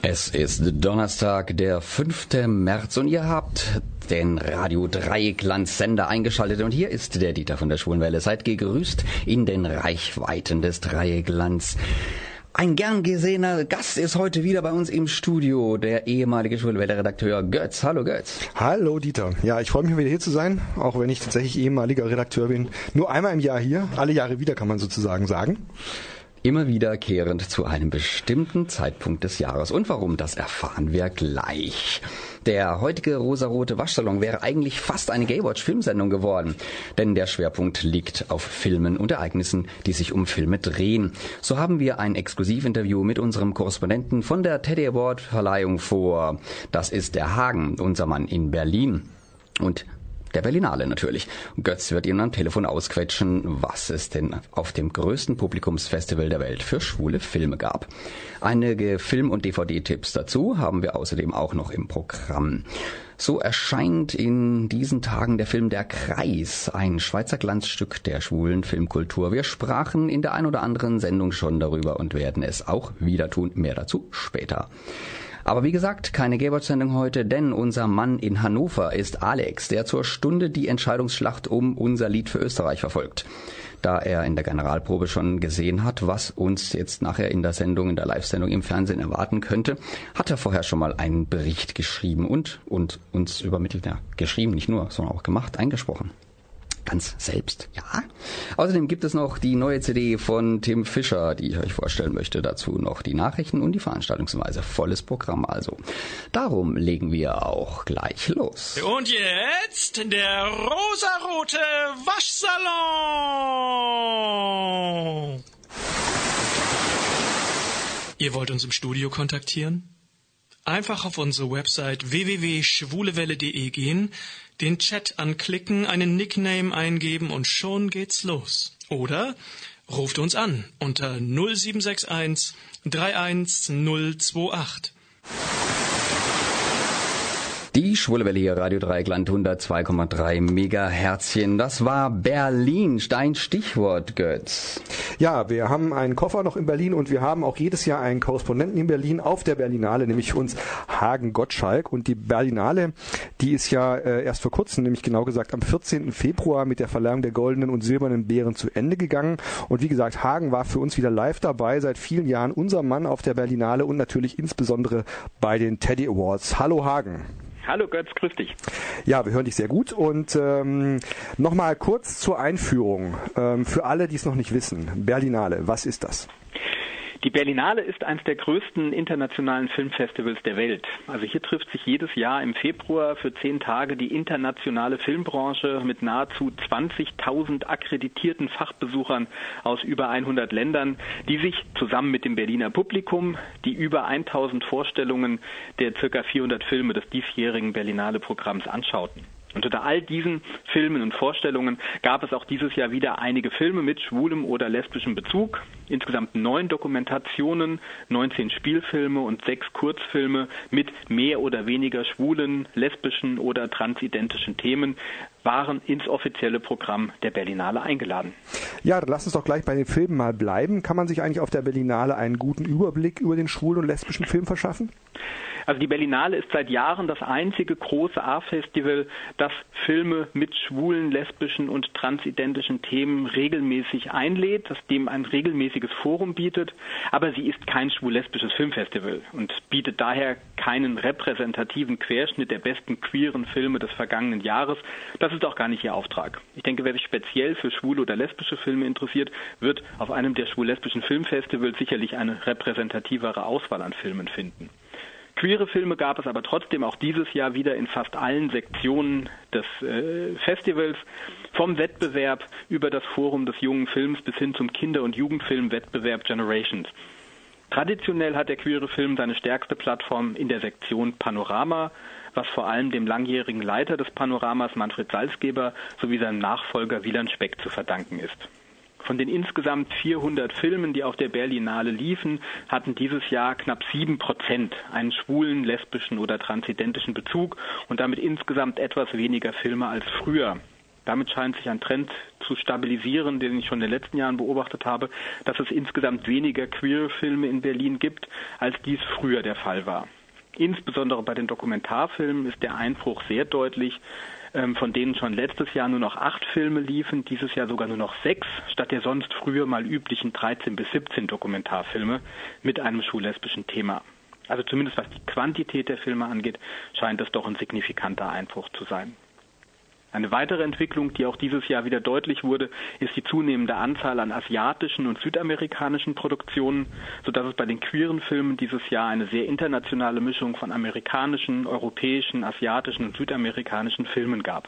Es ist Donnerstag, der 5. März und ihr habt den Radio Dreieckland-Sender eingeschaltet und hier ist der Dieter von der Schwulenwelle. Seid gegrüßt in den Reichweiten des Dreiecklands. Ein gern gesehener Gast ist heute wieder bei uns im Studio, der ehemalige Schwulenwelle-Redakteur Götz. Hallo Götz. Hallo Dieter. Ja, ich freue mich wieder hier zu sein, auch wenn ich tatsächlich ehemaliger Redakteur bin. Nur einmal im Jahr hier, alle Jahre wieder kann man sozusagen sagen. Immer wiederkehrend zu einem bestimmten Zeitpunkt des Jahres. Und warum, das erfahren wir gleich. Der heutige rosarote Waschsalon wäre eigentlich fast eine Gaywatch-Filmsendung geworden. Denn der Schwerpunkt liegt auf Filmen und Ereignissen, die sich um Filme drehen. So haben wir ein Exklusivinterview mit unserem Korrespondenten von der Teddy Award-Verleihung vor. Das ist der Hagen, unser Mann in Berlin. Und der Berlinale natürlich. Götz wird Ihnen am Telefon ausquetschen, was es denn auf dem größten Publikumsfestival der Welt für schwule Filme gab. Einige Film- und DVD-Tipps dazu haben wir außerdem auch noch im Programm. So erscheint in diesen Tagen der Film Der Kreis, ein Schweizer Glanzstück der schwulen Filmkultur. Wir sprachen in der ein oder anderen Sendung schon darüber und werden es auch wieder tun. Mehr dazu später. Aber wie gesagt, keine Gaywatch-Sendung heute, denn unser Mann in Hannover ist Alex, der zur Stunde die Entscheidungsschlacht um unser Lied für Österreich verfolgt. Da er in der Generalprobe schon gesehen hat, was uns jetzt nachher in der Sendung, in der Live-Sendung im Fernsehen erwarten könnte, hat er vorher schon mal einen Bericht geschrieben und uns übermittelt, ja, geschrieben, nicht nur, sondern auch gemacht, eingesprochen. Ganz selbst, ja. Außerdem gibt es noch die neue CD von Tim Fischer, die ich euch vorstellen möchte. Dazu noch die Nachrichten und die Veranstaltungsweise. Volles Programm also. Darum legen wir auch gleich los. Und jetzt der rosarote Waschsalon. Ihr wollt uns im Studio kontaktieren? Einfach auf unsere Website www.schwulewelle.de gehen, den Chat anklicken, einen Nickname eingeben und schon geht's los. Oder ruft uns an unter 0761 31028. Die Schwule Welle hier, Radio Dreieckland 102,3 Megaherzchen. Das war Berlin, dein Stichwort, Götz. Ja, wir haben einen Koffer noch in Berlin und wir haben auch jedes Jahr einen Korrespondenten in Berlin auf der Berlinale, nämlich für uns Hagen Gottschalk. Und die Berlinale, die ist ja erst vor kurzem, nämlich genau gesagt am 14. Februar mit der Verleihung der goldenen und silbernen Bären zu Ende gegangen. Und wie gesagt, Hagen war für uns wieder live dabei, seit vielen Jahren unser Mann auf der Berlinale und natürlich insbesondere bei den Teddy Awards. Hallo Hagen. Hallo Götz, grüß dich. Ja, wir hören dich sehr gut und nochmal kurz zur Einführung für alle, die es noch nicht wissen. Berlinale, was ist das? Die Berlinale ist eines der größten internationalen Filmfestivals der Welt. Also hier trifft sich jedes Jahr im Februar für 10 Tage die internationale Filmbranche mit nahezu 20.000 akkreditierten Fachbesuchern aus über 100 Ländern, die sich zusammen mit dem Berliner Publikum die über 1.000 Vorstellungen der ca. 400 Filme des diesjährigen Berlinale-Programms anschauten. Und unter all diesen Filmen und Vorstellungen gab es auch dieses Jahr wieder einige Filme mit schwulem oder lesbischem Bezug. Insgesamt 9 Dokumentationen, 19 Spielfilme und 6 Kurzfilme mit mehr oder weniger schwulen, lesbischen oder transidentischen Themen waren ins offizielle Programm der Berlinale eingeladen. Ja, dann lass uns doch gleich bei den Filmen mal bleiben. Kann man sich eigentlich auf der Berlinale einen guten Überblick über den schwulen und lesbischen Film verschaffen? Also die Berlinale ist seit Jahren das einzige große A-Festival, das Filme mit schwulen, lesbischen und transidentischen Themen regelmäßig einlädt, das dem ein regelmäßiges Forum bietet. Aber sie ist kein schwul-lesbisches Filmfestival und bietet daher keinen repräsentativen Querschnitt der besten queeren Filme des vergangenen Jahres. Das ist auch gar nicht ihr Auftrag. Ich denke, wer sich speziell für schwule oder lesbische Filme interessiert, wird auf einem der schwul-lesbischen Filmfestivals sicherlich eine repräsentativere Auswahl an Filmen finden. Queere Filme gab es aber trotzdem auch dieses Jahr wieder in fast allen Sektionen des Festivals, vom Wettbewerb über das Forum des jungen Films bis hin zum Kinder- und Jugendfilmwettbewerb Generations. Traditionell hat der queere Film seine stärkste Plattform in der Sektion Panorama, was vor allem dem langjährigen Leiter des Panoramas Manfred Salzgeber sowie seinem Nachfolger Wieland Speck zu verdanken ist. Von den insgesamt 400 Filmen, die auf der Berlinale liefen, hatten dieses Jahr knapp 7% einen schwulen, lesbischen oder transidentischen Bezug und damit insgesamt etwas weniger Filme als früher. Damit scheint sich ein Trend zu stabilisieren, den ich schon in den letzten Jahren beobachtet habe, dass es insgesamt weniger Queer-Filme in Berlin gibt, als dies früher der Fall war. Insbesondere bei den Dokumentarfilmen ist der Einbruch sehr deutlich, von denen schon letztes Jahr nur noch 8 Filme liefen, dieses Jahr sogar nur noch 6, statt der sonst früher mal üblichen 13 bis 17 Dokumentarfilme mit einem schwul-lesbischen Thema. Also zumindest was die Quantität der Filme angeht, scheint das doch ein signifikanter Einbruch zu sein. Eine weitere Entwicklung, die auch dieses Jahr wieder deutlich wurde, ist die zunehmende Anzahl an asiatischen und südamerikanischen Produktionen, sodass es bei den queeren Filmen dieses Jahr eine sehr internationale Mischung von amerikanischen, europäischen, asiatischen und südamerikanischen Filmen gab.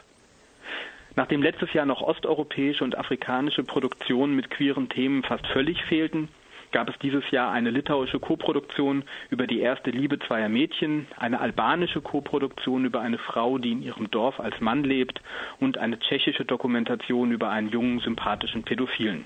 Nachdem letztes Jahr noch osteuropäische und afrikanische Produktionen mit queeren Themen fast völlig fehlten, gab es dieses Jahr eine litauische Koproduktion über die erste Liebe zweier Mädchen, eine albanische Koproduktion über eine Frau, die in ihrem Dorf als Mann lebt und eine tschechische Dokumentation über einen jungen, sympathischen Pädophilen.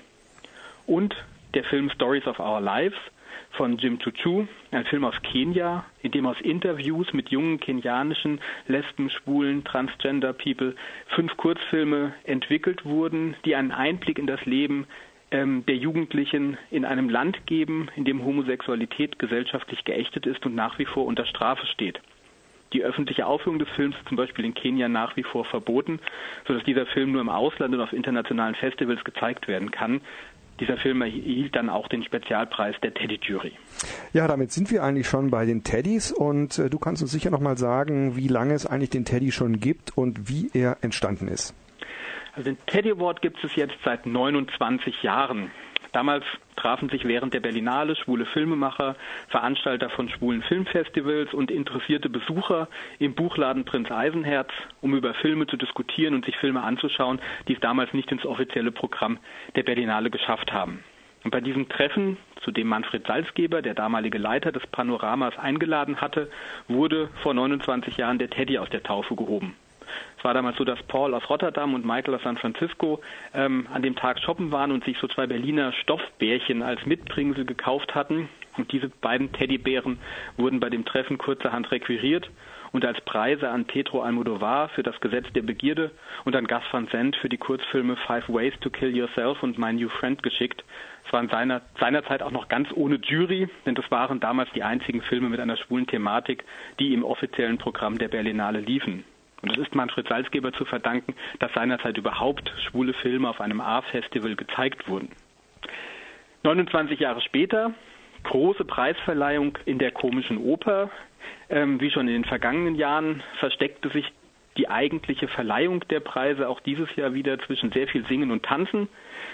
Und der Film Stories of Our Lives von Jim Chuchu, ein Film aus Kenia, in dem aus Interviews mit jungen kenianischen Lesben, Schwulen, Transgender People 5 Kurzfilme entwickelt wurden, die einen Einblick in das Leben der Jugendlichen in einem Land geben, in dem Homosexualität gesellschaftlich geächtet ist und nach wie vor unter Strafe steht. Die öffentliche Aufführung des Films ist zum Beispiel in Kenia nach wie vor verboten, sodass dieser Film nur im Ausland und auf internationalen Festivals gezeigt werden kann. Dieser Film erhielt dann auch den Spezialpreis der Teddy-Jury. Ja, damit sind wir eigentlich schon bei den Teddys und du kannst uns sicher nochmal sagen, wie lange es eigentlich den Teddy schon gibt und wie er entstanden ist. Also den Teddy Award gibt es jetzt seit 29 Jahren. Damals trafen sich während der Berlinale schwule Filmemacher, Veranstalter von schwulen Filmfestivals und interessierte Besucher im Buchladen Prinz Eisenherz, um über Filme zu diskutieren und sich Filme anzuschauen, die es damals nicht ins offizielle Programm der Berlinale geschafft haben. Und bei diesem Treffen, zu dem Manfred Salzgeber, der damalige Leiter des Panoramas, eingeladen hatte, wurde vor 29 Jahren der Teddy aus der Taufe gehoben. Es war damals so, dass Paul aus Rotterdam und Michael aus San Francisco an dem Tag shoppen waren und sich so 2 Berliner Stoffbärchen als Mitbringsel gekauft hatten. Und diese beiden Teddybären wurden bei dem Treffen kurzerhand requiriert und als Preise an Pedro Almodovar für das Gesetz der Begierde und an Gus Van Sant für die Kurzfilme 5 Ways to Kill Yourself und My New Friend geschickt. Es waren seinerzeit auch noch ganz ohne Jury, denn das waren damals die einzigen Filme mit einer schwulen Thematik, die im offiziellen Programm der Berlinale liefen. Und es ist Manfred Salzgeber zu verdanken, dass seinerzeit überhaupt schwule Filme auf einem A-Festival gezeigt wurden. 29 Jahre später, große Preisverleihung in der Komischen Oper. Wie schon in den vergangenen Jahren versteckte sich die eigentliche Verleihung der Preise auch dieses Jahr wieder zwischen sehr viel Singen und Tanzen.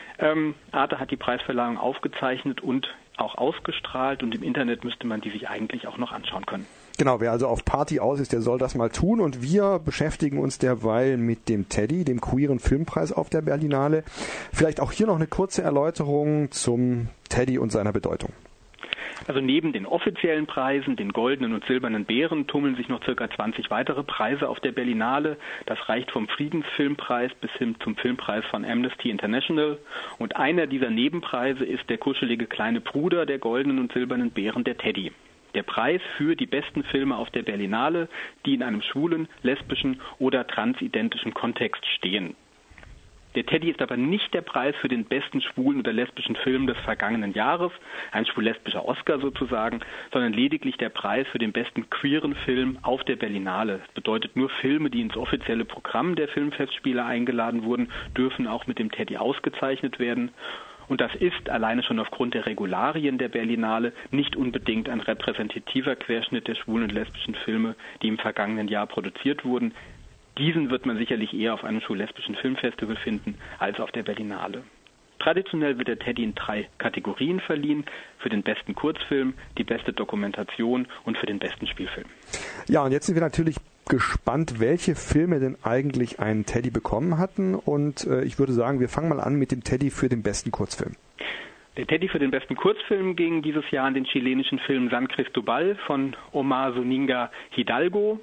Arte hat die Preisverleihung aufgezeichnet und auch ausgestrahlt und im Internet müsste man die sich eigentlich auch noch anschauen können. Genau, wer also auf Party aus ist, der soll das mal tun und wir beschäftigen uns derweil mit dem Teddy, dem queeren Filmpreis auf der Berlinale. Vielleicht auch hier noch eine kurze Erläuterung zum Teddy und seiner Bedeutung. Also neben den offiziellen Preisen, den goldenen und silbernen Bären, tummeln sich noch ca. 20 weitere Preise auf der Berlinale. Das reicht vom Friedensfilmpreis bis hin zum Filmpreis von Amnesty International. Und einer dieser Nebenpreise ist der kuschelige kleine Bruder der goldenen und silbernen Bären, der Teddy. Der Preis für die besten Filme auf der Berlinale, die in einem schwulen, lesbischen oder transidentischen Kontext stehen. Der Teddy ist aber nicht der Preis für den besten schwulen oder lesbischen Film des vergangenen Jahres, ein schwul-lesbischer Oscar sozusagen, sondern lediglich der Preis für den besten queeren Film auf der Berlinale. Das bedeutet, nur Filme, die ins offizielle Programm der Filmfestspiele eingeladen wurden, dürfen auch mit dem Teddy ausgezeichnet werden. Und das ist alleine schon aufgrund der Regularien der Berlinale nicht unbedingt ein repräsentativer Querschnitt der schwulen und lesbischen Filme, die im vergangenen Jahr produziert wurden. Diesen wird man sicherlich eher auf einem schwul-lesbischen Filmfestival finden als auf der Berlinale. Traditionell wird der Teddy in 3 Kategorien verliehen: für den besten Kurzfilm, die beste Dokumentation und für den besten Spielfilm. Ja, und jetzt sind wir natürlich gespannt, welche Filme denn eigentlich einen Teddy bekommen hatten. Und ich würde sagen, wir fangen mal an mit dem Teddy für den besten Kurzfilm. Der Teddy für den besten Kurzfilm ging dieses Jahr an den chilenischen Film San Cristobal von Omar Zúñiga Hidalgo.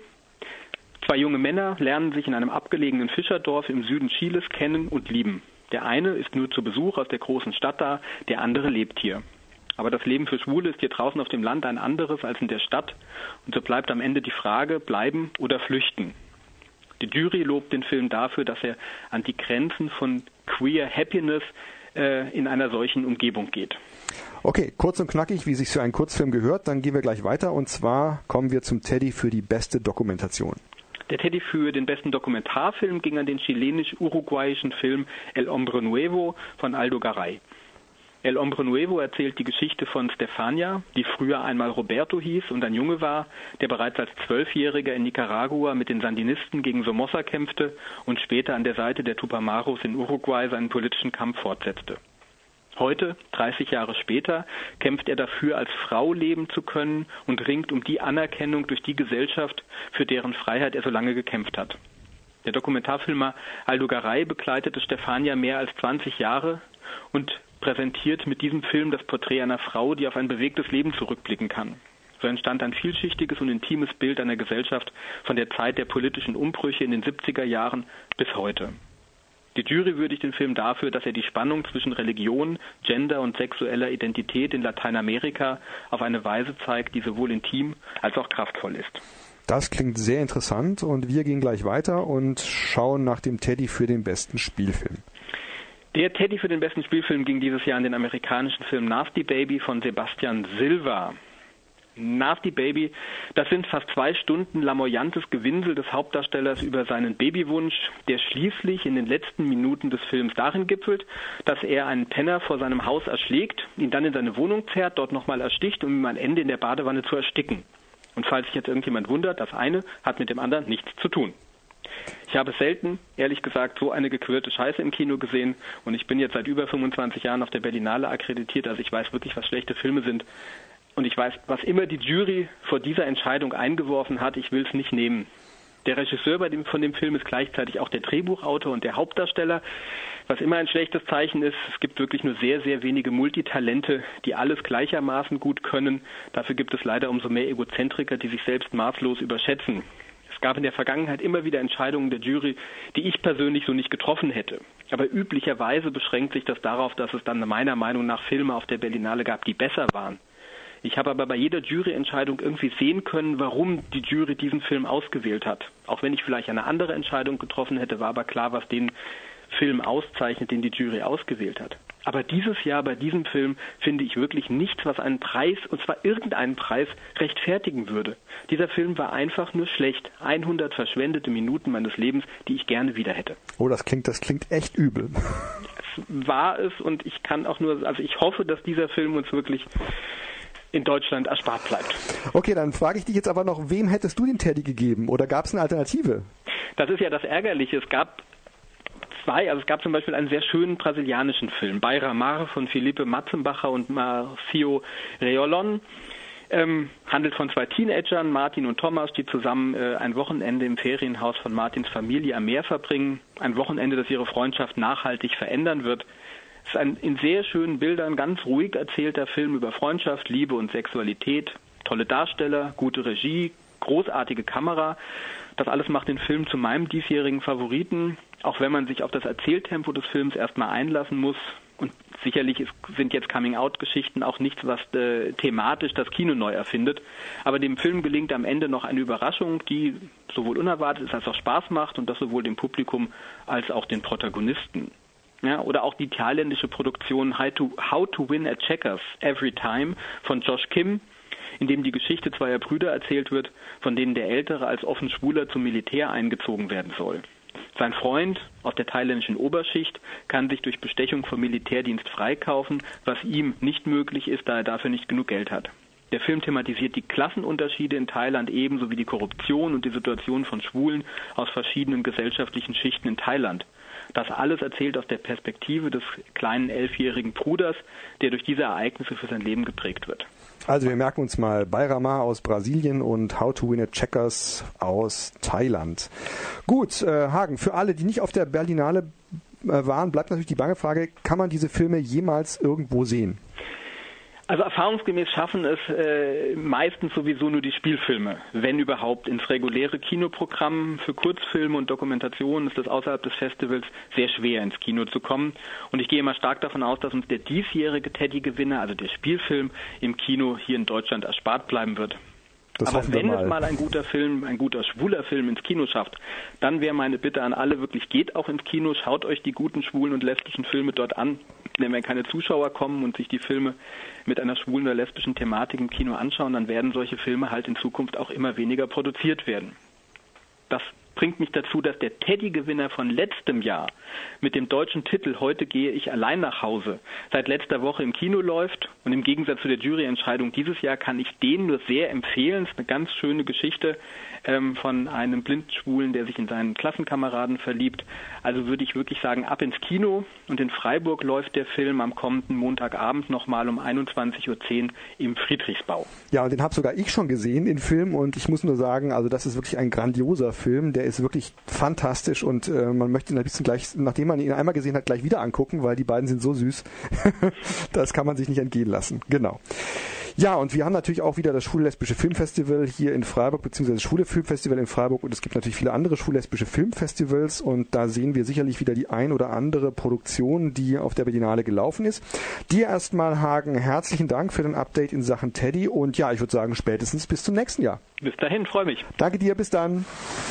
2 junge Männer lernen sich in einem abgelegenen Fischerdorf im Süden Chiles kennen und lieben. Der eine ist nur zu Besuch aus der großen Stadt da, der andere lebt hier. Aber das Leben für Schwule ist hier draußen auf dem Land ein anderes als in der Stadt. Und so bleibt am Ende die Frage, bleiben oder flüchten. Die Jury lobt den Film dafür, dass er an die Grenzen von Queer Happiness in einer solchen Umgebung geht. Okay, kurz und knackig, wie sich für einen Kurzfilm gehört. Dann gehen wir gleich weiter und zwar kommen wir zum Teddy für die beste Dokumentation. Der Teddy für den besten Dokumentarfilm ging an den chilenisch-uruguayischen Film El Hombre Nuevo von Aldo Garay. El Hombre Nuevo erzählt die Geschichte von Stefania, die früher einmal Roberto hieß und ein Junge war, der bereits als 12-Jähriger in Nicaragua mit den Sandinisten gegen Somoza kämpfte und später an der Seite der Tupamaros in Uruguay seinen politischen Kampf fortsetzte. Heute, 30 Jahre später, kämpft er dafür, als Frau leben zu können und ringt um die Anerkennung durch die Gesellschaft, für deren Freiheit er so lange gekämpft hat. Der Dokumentarfilmer Aldo Garay begleitete Stefania mehr als 20 Jahre und präsentiert mit diesem Film das Porträt einer Frau, die auf ein bewegtes Leben zurückblicken kann. So entstand ein vielschichtiges und intimes Bild einer Gesellschaft von der Zeit der politischen Umbrüche in den 70er Jahren bis heute. Die Jury würdigt den Film dafür, dass er die Spannung zwischen Religion, Gender und sexueller Identität in Lateinamerika auf eine Weise zeigt, die sowohl intim als auch kraftvoll ist. Das klingt sehr interessant und wir gehen gleich weiter und schauen nach dem Teddy für den besten Spielfilm. Der Teddy für den besten Spielfilm ging dieses Jahr an den amerikanischen Film Nasty Baby von Sebastian Silva. Nasty Baby, das sind fast 2 Stunden lamoyantes Gewinsel des Hauptdarstellers über seinen Babywunsch, der schließlich in den letzten Minuten des Films darin gipfelt, dass er einen Penner vor seinem Haus erschlägt, ihn dann in seine Wohnung zerrt, dort nochmal ersticht, um ihm am Ende in der Badewanne zu ersticken. Und falls sich jetzt irgendjemand wundert, das eine hat mit dem anderen nichts zu tun. Ich habe selten, ehrlich gesagt, so eine gequirlte Scheiße im Kino gesehen und ich bin jetzt seit über 25 Jahren auf der Berlinale akkreditiert, also ich weiß wirklich, was schlechte Filme sind und ich weiß, was immer die Jury vor dieser Entscheidung eingeworfen hat, ich will es nicht nehmen. Der Regisseur von dem Film ist gleichzeitig auch der Drehbuchautor und der Hauptdarsteller, was immer ein schlechtes Zeichen ist. Es gibt wirklich nur sehr, sehr wenige Multitalente, die alles gleichermaßen gut können. Dafür gibt es leider umso mehr Egozentriker, die sich selbst maßlos überschätzen. Es gab in der Vergangenheit immer wieder Entscheidungen der Jury, die ich persönlich so nicht getroffen hätte. Aber üblicherweise beschränkt sich das darauf, dass es dann meiner Meinung nach Filme auf der Berlinale gab, die besser waren. Ich habe aber bei jeder Juryentscheidung irgendwie sehen können, warum die Jury diesen Film ausgewählt hat. Auch wenn ich vielleicht eine andere Entscheidung getroffen hätte, war aber klar, was den Film auszeichnet, den die Jury ausgewählt hat. Aber dieses Jahr bei diesem Film finde ich wirklich nichts, was einen Preis, und zwar irgendeinen Preis, rechtfertigen würde. Dieser Film war einfach nur schlecht. 100 verschwendete Minuten meines Lebens, die ich gerne wieder hätte. Oh, das klingt echt übel. Es war es und ich kann auch nur, also ich hoffe, dass dieser Film uns wirklich in Deutschland erspart bleibt. Okay, dann frage ich dich jetzt aber noch, wem hättest du den Teddy gegeben? Oder gab es eine Alternative? Das ist ja das Ärgerliche. Es gab zum Beispiel einen sehr schönen brasilianischen Film, Beira Mar von Felipe Matzenbacher und Marcio Reolón. Handelt von 2 Teenagern, Martin und Thomas, die zusammen ein Wochenende im Ferienhaus von Martins Familie am Meer verbringen. Ein Wochenende, das ihre Freundschaft nachhaltig verändern wird. Es ist ein in sehr schönen Bildern ganz ruhig erzählter Film über Freundschaft, Liebe und Sexualität. Tolle Darsteller, gute Regie, großartige Kamera. Das alles macht den Film zu meinem diesjährigen Favoriten, auch wenn man sich auf das Erzähltempo des Films erstmal einlassen muss. Und sicherlich sind jetzt Coming-out-Geschichten auch nichts, was thematisch das Kino neu erfindet. Aber dem Film gelingt am Ende noch eine Überraschung, die sowohl unerwartet ist, als auch Spaß macht und das sowohl dem Publikum als auch den Protagonisten. Ja, oder auch die thailändische Produktion How to Win at Checkers Every Time von Josh Kim, in dem die Geschichte zweier Brüder erzählt wird, von denen der Ältere als offen Schwuler zum Militär eingezogen werden soll. Sein Freund aus der thailändischen Oberschicht kann sich durch Bestechung vom Militärdienst freikaufen, was ihm nicht möglich ist, da er dafür nicht genug Geld hat. Der Film thematisiert die Klassenunterschiede in Thailand ebenso wie die Korruption und die Situation von Schwulen aus verschiedenen gesellschaftlichen Schichten in Thailand. Das alles erzählt aus der Perspektive des kleinen 11-jährigen Bruders, der durch diese Ereignisse für sein Leben geprägt wird. Also wir merken uns mal Beira Mar aus Brasilien und How to Win at Checkers aus Thailand. Gut, Hagen, für alle, die nicht auf der Berlinale waren, bleibt natürlich die bange Frage, kann man diese Filme jemals irgendwo sehen? Also erfahrungsgemäß schaffen es meistens sowieso nur die Spielfilme. Wenn überhaupt ins reguläre Kinoprogramm für Kurzfilme und Dokumentationen ist es außerhalb des Festivals sehr schwer ins Kino zu kommen. Und ich gehe mal stark davon aus, dass uns der diesjährige Teddy-Gewinner, also der Spielfilm, im Kino hier in Deutschland erspart bleiben wird. Aber wenn es mal ein guter schwuler Film ins Kino schafft, dann wäre meine Bitte an alle wirklich, geht auch ins Kino, schaut euch die guten schwulen und lesbischen Filme dort an. Denn wenn keine Zuschauer kommen und sich die Filme mit einer schwulen oder lesbischen Thematik im Kino anschauen, dann werden solche Filme halt in Zukunft auch immer weniger produziert werden. Das bringt mich dazu, dass der Teddy-Gewinner von letztem Jahr mit dem deutschen Titel Heute gehe ich allein nach Hause seit letzter Woche im Kino läuft. Und im Gegensatz zu der Juryentscheidung dieses Jahr kann ich den nur sehr empfehlen. Es ist eine ganz schöne Geschichte von einem Blindschwulen, der sich in seinen Klassenkameraden verliebt. Also würde ich wirklich sagen, ab ins Kino. Und in Freiburg läuft der Film am kommenden Montagabend nochmal um 21.10 Uhr im Friedrichsbau. Ja, und den habe sogar ich schon gesehen, den Film. Und ich muss nur sagen, also das ist wirklich ein grandioser Film. Der ist wirklich fantastisch und man möchte ihn ein bisschen gleich, nachdem man ihn einmal gesehen hat, gleich wieder angucken, weil die beiden sind so süß. Das kann man sich nicht entgehen lassen. Genau. Ja, und wir haben natürlich auch wieder das Schwul-Lesbische Filmfestival hier in Freiburg, beziehungsweise das Schwule Filmfestival in Freiburg, und es gibt natürlich viele andere Schwul-Lesbische Filmfestivals, und da sehen wir sicherlich wieder die ein oder andere Produktion, die auf der Berlinale gelaufen ist. Dir erstmal, Hagen, herzlichen Dank für den Update in Sachen Teddy, und ja, ich würde sagen, spätestens bis zum nächsten Jahr. Bis dahin, freue mich. Danke dir, bis dann.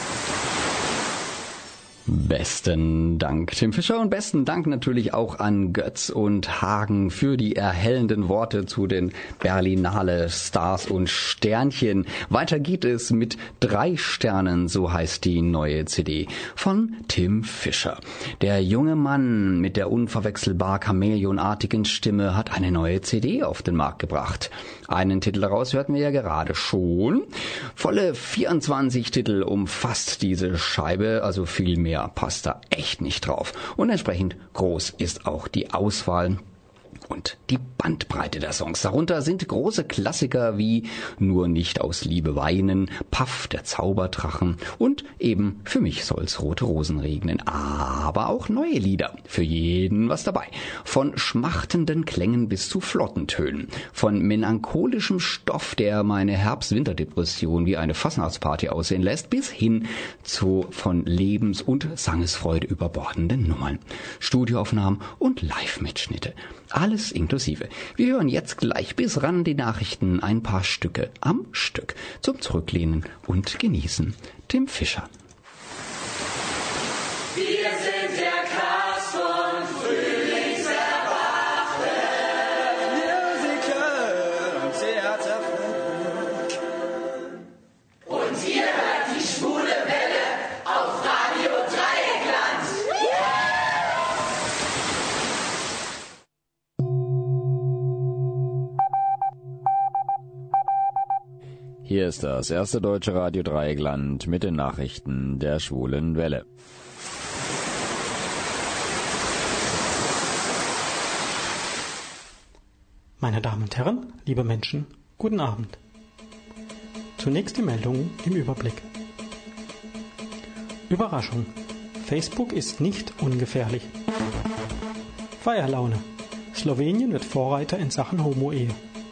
Besten Dank, Tim Fischer, und besten Dank natürlich auch an Götz und Hagen für die erhellenden Worte zu den Berlinale Stars und Sternchen. Weiter geht es mit 3 Sternen, so heißt die neue CD von Tim Fischer. Der junge Mann mit der unverwechselbar chamäleonartigen Stimme hat eine neue CD auf den Markt gebracht. Einen Titel daraus hörten wir ja gerade schon. Volle 24 Titel umfasst diese Scheibe, also viel mehr passt da echt nicht drauf. Und entsprechend groß ist auch die Auswahl und die Bandbreite der Songs. Darunter sind große Klassiker wie Nur nicht aus Liebe weinen, Paff, der Zauberdrachen und eben Für mich soll's rote Rosen regnen. Aber auch neue Lieder. Für jeden was dabei. Von schmachtenden Klängen bis zu flotten Tönen. Von melancholischem Stoff, der meine Herbst-Winter-Depression wie eine Fastnachtsparty aussehen lässt, bis hin zu von Lebens- und Sangesfreude überbordenden Nummern. Studioaufnahmen und Live-Mitschnitte. Alles inklusive. Wir hören jetzt gleich bis ran die Nachrichten, ein paar Stücke am Stück. Zum Zurücklehnen und Genießen. Tim Fischer. Wir sind der Cast von Frühlingserwache. Musical und Theaterfilm. Und ihr hört die schwule Welle auf Radio Dreieckland. Hier ist das erste deutsche Radio Dreieckland mit den Nachrichten der schwulen Welle. Meine Damen und Herren, liebe Menschen, guten Abend. Zunächst die Meldungen im Überblick. Überraschung. Facebook ist nicht ungefährlich. Feierlaune. Slowenien wird Vorreiter in Sachen Homo-Ehe.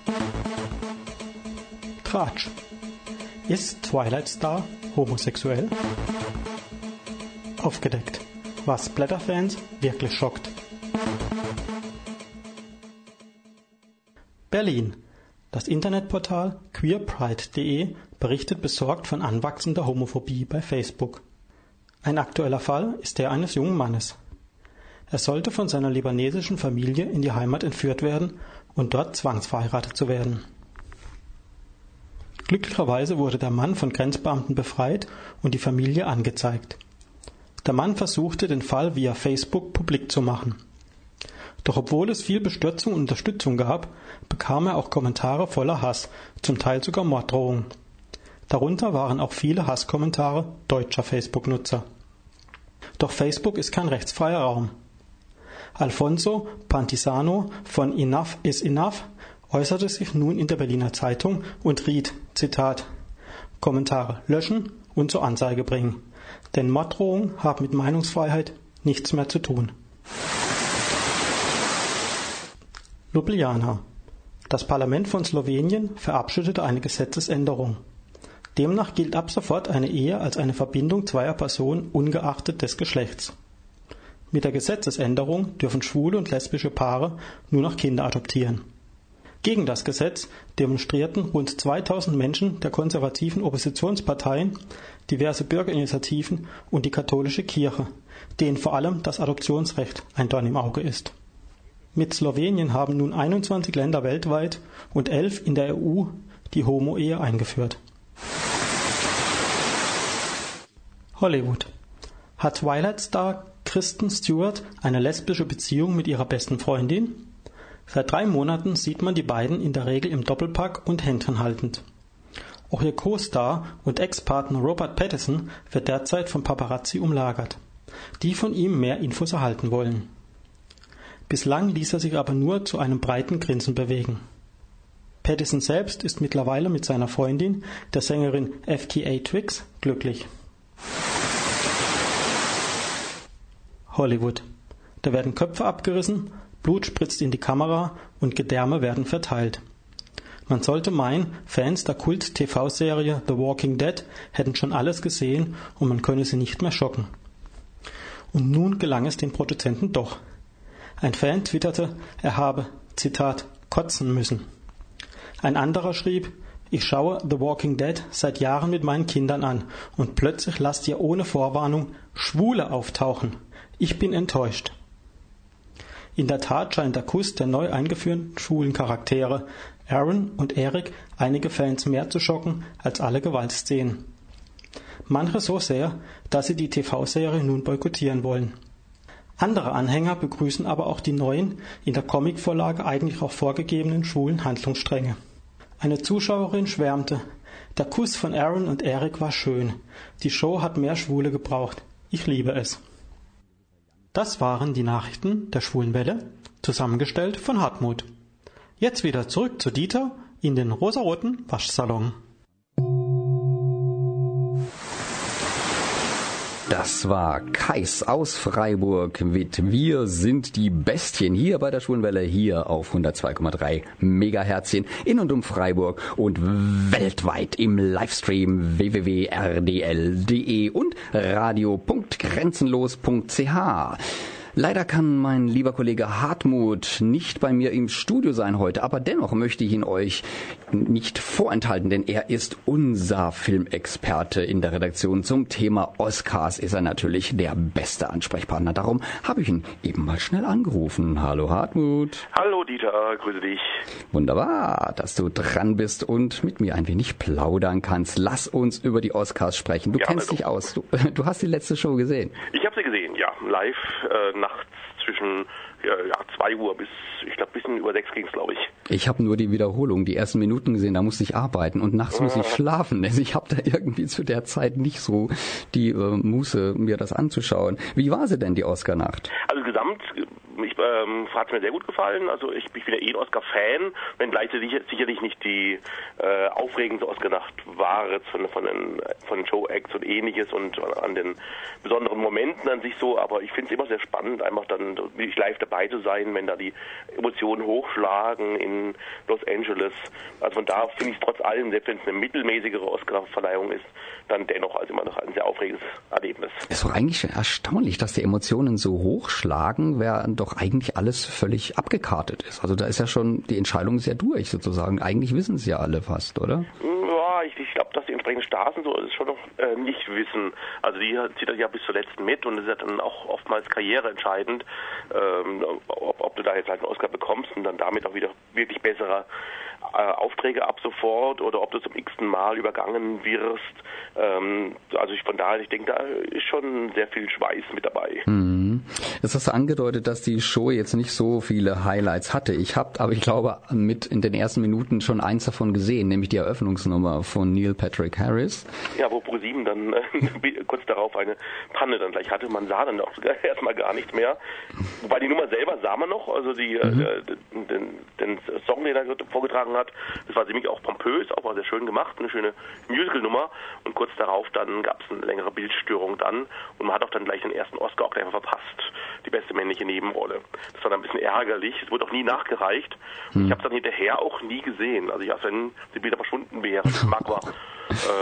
Tratsch. Ist Twilight Star homosexuell? Aufgedeckt. Was Blätterfans wirklich schockt. Berlin. Das Internetportal queerpride.de berichtet besorgt von anwachsender Homophobie bei Facebook. Ein aktueller Fall ist der eines jungen Mannes. Er sollte von seiner libanesischen Familie in die Heimat entführt werden und dort zwangsverheiratet zu werden. Glücklicherweise wurde der Mann von Grenzbeamten befreit und die Familie angezeigt. Der Mann versuchte, den Fall via Facebook publik zu machen. Doch obwohl es viel Bestürzung und Unterstützung gab, bekam er auch Kommentare voller Hass, zum Teil sogar Morddrohungen. Darunter waren auch viele Hasskommentare deutscher Facebook-Nutzer. Doch Facebook ist kein rechtsfreier Raum. Alfonso Pantisano von Enough is Enough äußerte sich nun in der Berliner Zeitung und riet, Zitat, Kommentare löschen und zur Anzeige bringen. Denn Morddrohungen haben mit Meinungsfreiheit nichts mehr zu tun. Ljubljana. Das Parlament von Slowenien verabschiedete eine Gesetzesänderung. Demnach gilt ab sofort eine Ehe als eine Verbindung zweier Personen ungeachtet des Geschlechts. Mit der Gesetzesänderung dürfen schwule und lesbische Paare nur noch Kinder adoptieren. Gegen das Gesetz demonstrierten rund 2000 Menschen der konservativen Oppositionsparteien, diverse Bürgerinitiativen und die katholische Kirche, denen vor allem das Adoptionsrecht ein Dorn im Auge ist. Mit Slowenien haben nun 21 Länder weltweit und 11 in der EU die Homo-Ehe eingeführt. Hollywood. Hat Twilight-Star Kristen Stewart eine lesbische Beziehung mit ihrer besten Freundin? Seit 3 Monaten sieht man die beiden in der Regel im Doppelpack und Händchen haltend. Auch ihr Co-Star und Ex-Partner Robert Pattinson wird derzeit von Paparazzi umlagert, die von ihm mehr Infos erhalten wollen. Bislang ließ er sich aber nur zu einem breiten Grinsen bewegen. Pattinson selbst ist mittlerweile mit seiner Freundin, der Sängerin FKA Twigs, glücklich. Hollywood. Da werden Köpfe abgerissen, Blut spritzt in die Kamera und Gedärme werden verteilt. Man sollte meinen, Fans der Kult-TV-Serie The Walking Dead hätten schon alles gesehen und man könne sie nicht mehr schocken. Und nun gelang es den Produzenten doch. Ein Fan twitterte, er habe, Zitat, kotzen müssen. Ein anderer schrieb, ich schaue The Walking Dead seit Jahren mit meinen Kindern an und plötzlich lasst ihr ohne Vorwarnung Schwule auftauchen. Ich bin enttäuscht. In der Tat scheint der Kuss der neu eingeführten schwulen Charaktere Aaron und Eric einige Fans mehr zu schocken als alle Gewaltszenen. Manche so sehr, dass sie die TV-Serie nun boykottieren wollen. Andere Anhänger begrüßen aber auch die neuen, in der Comicvorlage eigentlich auch vorgegebenen schwulen Handlungsstränge. Eine Zuschauerin schwärmte, der Kuss von Aaron und Eric war schön. Die Show hat mehr Schwule gebraucht. Ich liebe es. Das waren die Nachrichten der Schwulenwelle, zusammengestellt von Hartmut. Jetzt wieder zurück zu Dieter in den rosaroten Waschsalon. Das war Kais aus Freiburg mit Wir sind die Bestien hier bei der Schwulenwelle, hier auf 102,3 Megaherzchen in und um Freiburg und weltweit im Livestream www.rdl.de und radio.grenzenlos.ch. Leider kann mein lieber Kollege Hartmut nicht bei mir im Studio sein heute, aber dennoch möchte ich ihn euch nicht vorenthalten, denn er ist unser Filmexperte in der Redaktion. Zum Thema Oscars ist er natürlich der beste Ansprechpartner. Darum habe ich ihn eben mal schnell angerufen. Hallo Hartmut. Hallo Dieter, grüße dich. Wunderbar, dass du dran bist und mit mir ein wenig plaudern kannst. Lass uns über die Oscars sprechen. Du kennst dich aus. Du hast die letzte Show gesehen. Ich habe sie gesehen, ja, live, nachts zwischen 2 Uhr bis, ich glaube, bisschen über 6 ging es, glaube ich. Ich habe nur die Wiederholung, die ersten Minuten gesehen, da musste ich arbeiten und nachts muss ich schlafen. Also ich habe da irgendwie zu der Zeit nicht so die Muße, mir das anzuschauen. Wie war sie denn, die Oscar-Nacht? Also gesamt, hat es mir sehr gut gefallen. Also ich bin ja ein Oscar-Fan, wenngleich sicherlich nicht die aufregendste Oscar-Nacht war jetzt von den Show-Acts und ähnliches und an den besonderen Momenten an sich so, aber ich finde es immer sehr spannend, einfach dann wirklich live dabei zu sein, wenn da die Emotionen hochschlagen in Los Angeles. Also von da finde ich es trotz allem, selbst wenn es eine mittelmäßigere Oscar-Verleihung ist, dann dennoch also immer noch ein sehr aufregendes Erlebnis. Es ist doch eigentlich erstaunlich, dass die Emotionen so hochschlagen, während doch eigentlich alles völlig abgekartet ist. Also da ist ja schon, die Entscheidung ist ja durch sozusagen. Eigentlich wissen es ja alle fast, oder? Ja, ich glaube, dass die entsprechenden Stars so das schon noch nicht wissen. Also die zieht das ja bis zuletzt mit und das ist ja dann auch oftmals karriereentscheidend, ob du da jetzt halt einen Oscar bekommst und dann damit auch wieder wirklich bessere Aufträge ab sofort oder ob du zum x-ten Mal übergangen wirst. Also von daher, ich denke, da ist schon sehr viel Schweiß mit dabei. Jetzt hast du angedeutet, dass die Show jetzt nicht so viele Highlights hatte. Aber ich glaube, mit in den ersten Minuten schon eins davon gesehen, nämlich die Eröffnungsnummer von Neil Patrick Harris. Ja, wo ProSieben dann kurz darauf eine Panne dann gleich hatte. Man sah dann auch erstmal gar nichts mehr. Wobei die Nummer selber sah man noch, also den Song, den er vorgetragen hat, das war ziemlich auch pompös, auch war sehr schön gemacht, eine schöne Musical-Nummer und kurz darauf dann gab es eine längere Bildstörung dann und man hat auch dann gleich den ersten Oscar auch gleich verpasst, die beste männliche Nebenrolle. Das war dann ein bisschen ärgerlich, es wurde auch nie nachgereicht und ich habe es dann hinterher auch nie gesehen, also wenn die Bilder verschwunden wären, das mag aber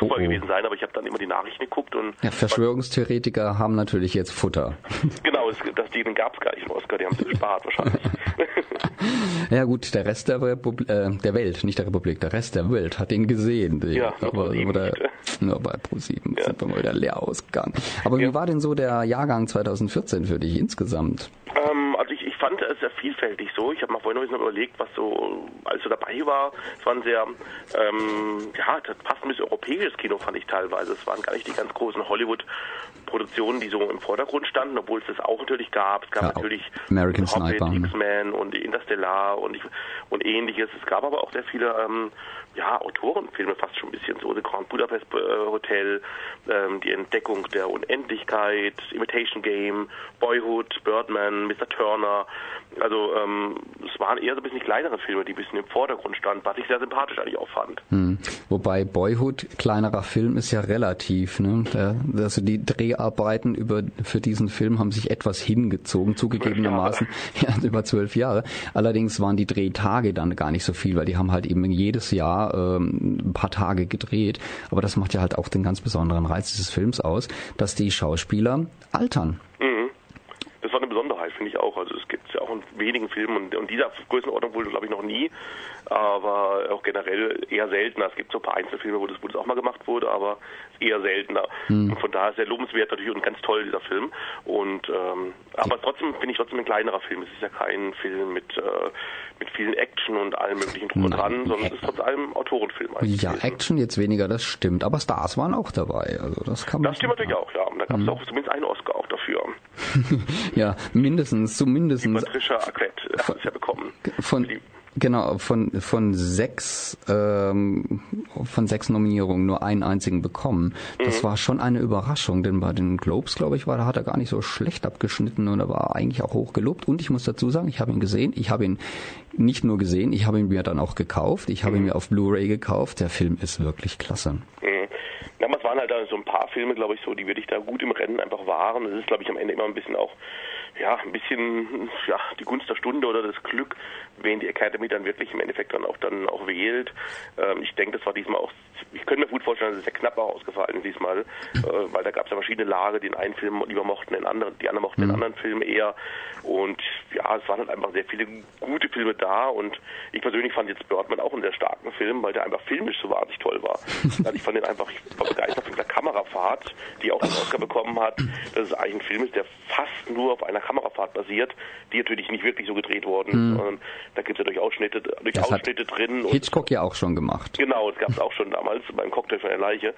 Zufall gewesen sein, aber ich habe dann immer die Nachrichten geguckt und... Ja, Verschwörungstheoretiker haben natürlich jetzt Futter. Genau, den gab es gar nicht im Oscar, die haben sie gespart wahrscheinlich. Ja gut, der Rest der Welt, nicht der Republik, der Rest der Welt hat ihn gesehen. Ja, nur bei ProSieben sind wir mal wieder leer ausgegangen. Aber wie war denn so der Jahrgang 2014 für dich insgesamt? Also ich fand es sehr vielfältig so. Ich habe mal vorhin noch ein bisschen überlegt, was so alles so dabei war. Es war ein sehr, das passt ein bisschen europäisches Kino, fand ich teilweise. Es waren gar nicht die ganz großen Hollywood-Produktionen, die so im Vordergrund standen, obwohl es das auch natürlich gab. Es gab natürlich American Sniper, X-Men und Interstellar und ähnliches. Es gab aber auch sehr viele Autorenfilme, fast schon ein bisschen so. The Grand Budapest Hotel, die Entdeckung der Unendlichkeit, Imitation Game, Boyhood, Birdman, Mr. Turner. Also es waren eher so ein bisschen kleinere Filme, die ein bisschen im Vordergrund standen, was ich sehr sympathisch eigentlich auch fand. Wobei Boyhood, kleinerer Film, ist ja relativ. Ne? Also die Dreharbeiten für diesen Film haben sich etwas hingezogen, zugegebenermaßen über 12 Jahre. Allerdings waren die Drehtage dann gar nicht so viel, weil die haben halt eben jedes Jahr ein paar Tage gedreht. Aber das macht ja halt auch den ganz besonderen Reiz dieses Films aus, dass die Schauspieler altern. Das war eine Besonderheit, finde ich auch. Also es gibt ja auch in wenigen Filmen und dieser Größenordnung wohl, glaube ich, noch nie, aber auch generell eher seltener. Es gibt so ein paar Einzelfilme, wo das auch mal gemacht wurde, aber eher seltener. Und von daher ist sehr lobenswert natürlich und ganz toll, dieser Film. Und aber trotzdem finde ich ein kleinerer Film. Es ist ja kein Film mit vielen Action und allem möglichen drum und dran, sondern es ist trotz allem Autorenfilm. Ja, Action jetzt weniger, das stimmt. Aber Stars waren auch dabei. Also das kann man. Das stimmt natürlich auch, ja. Und da gab es auch zumindest einen Oscar auch dafür. Ja, zumindest. Patricia Arquette hat es ja bekommen. Von 6 Nominierungen nur einen einzigen bekommen. Das war schon eine Überraschung, denn bei den Globes, glaube ich, da hat er gar nicht so schlecht abgeschnitten und er war eigentlich auch hoch gelobt. Und ich muss dazu sagen, ich habe ihn gesehen. Ich habe ihn nicht nur gesehen, ich habe ihn mir dann auch gekauft. Ich habe ihn mir auf Blu-ray gekauft. Der Film ist wirklich klasse. Damals waren halt da so ein paar Filme, glaube ich, so, die wirklich da gut im Rennen einfach waren. Das ist, glaube ich, am Ende immer ein bisschen auch, die Gunst der Stunde oder das Glück, wen die Academy dann wirklich im Endeffekt dann auch wählt. Ich denke, das war diesmal auch, ich könnte mir gut vorstellen, dass es sehr knapp auch ausgefallen ist diesmal, weil da gab es ja verschiedene Lager, die den einen Film lieber mochten, die anderen mochten den anderen Film eher. Und ja, es waren halt einfach sehr viele gute Filme da und ich persönlich fand jetzt Birdman auch einen sehr starken Film, weil der einfach filmisch so wahnsinnig toll war. Also ich fand den einfach, ich war begeistert von der Kamerafahrt, die auch den Oscar bekommen hat, dass es eigentlich ein Film ist, der fast nur auf einer Kamerafahrt basiert, die natürlich nicht wirklich so gedreht worden, sondern da gibt es ja durch Ausschnitte drin. Hitchcock ja auch schon gemacht. Genau, das gab es auch schon damals beim Cocktail von der Leiche.